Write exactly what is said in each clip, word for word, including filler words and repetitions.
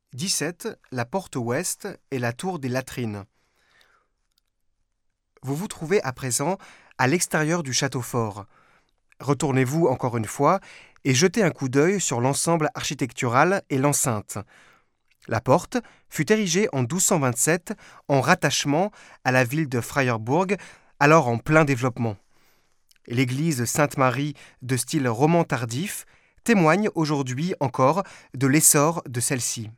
dix-sept. La porte ouest et la tour des latrines. Vous vous trouvez à présent à l'extérieur du château fort. Retournez-vous encore une fois et jetez un coup d'œil sur l'ensemble architectural et l'enceinte. La porte fut érigée en douze cent vingt-sept en rattachement à la ville de Freiburg, alors en plein développement. L'église Sainte-Marie de style roman tardif témoigne aujourd'hui encore de l'essor de celle-ci.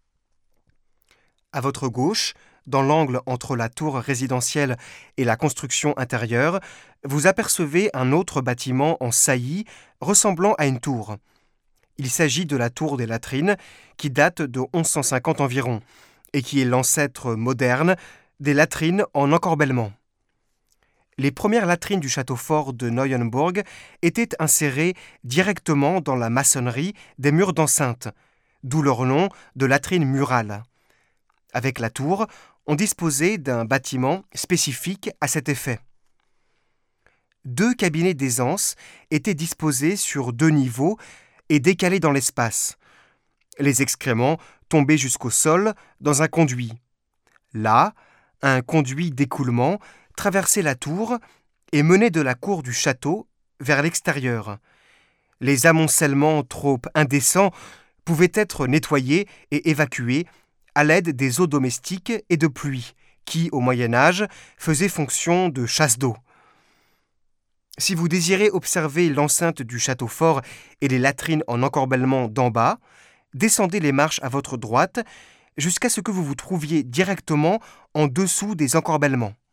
À votre gauche, dans l'angle entre la tour résidentielle et la construction intérieure, vous apercevez un autre bâtiment en saillie ressemblant à une tour. Il s'agit de la tour des latrines, qui date de onze cent cinquante environ, et qui est l'ancêtre moderne des latrines en encorbellement. Les premières latrines du château fort de Neuenburg étaient insérées directement dans la maçonnerie des murs d'enceinte, d'où leur nom de latrines murales. Avec la tour, on disposait d'un bâtiment spécifique à cet effet. Deux cabinets d'aisance étaient disposés sur deux niveaux et décalés dans l'espace. Les excréments tombaient jusqu'au sol dans un conduit. Là, un conduit d'écoulement traversait la tour et menait de la cour du château vers l'extérieur. Les amoncellements trop indécents pouvaient être nettoyés et évacués à l'aide des eaux domestiques et de pluie, qui, au Moyen Âge, faisaient fonction de chasse d'eau. Si vous désirez observer l'enceinte du château fort et les latrines en encorbellement d'en bas, descendez les marches à votre droite jusqu'à ce que vous vous trouviez directement en dessous des encorbellements.